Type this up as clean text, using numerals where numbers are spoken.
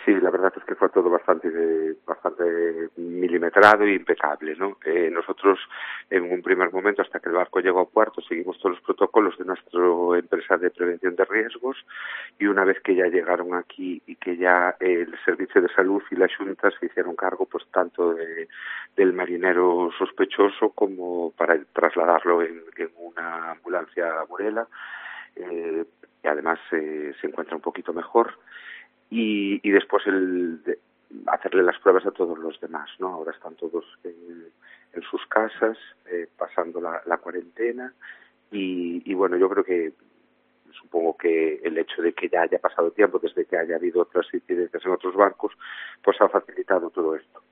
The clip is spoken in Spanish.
Sí, la verdad es que fue todo bastante milimetrado e impecable, ¿no? Nosotros, en un primer momento, hasta que el barco llegó a puerto, seguimos todos los protocolos de nuestra empresa de prevención de riesgos, y una vez que ya llegaron aquí y que ya el Servicio de Salud y la Xunta se hicieron cargo, pues tanto del marinero sospechoso como para trasladarlo en una ambulancia a Burela, y además se encuentra un poquito mejor. Y después hacerle las pruebas a todos los demás, ¿no? Ahora están todos en sus casas, pasando la cuarentena, y bueno, yo creo que, supongo que el hecho de que ya haya pasado tiempo desde que haya habido otras incidencias en otros barcos, pues ha facilitado todo esto.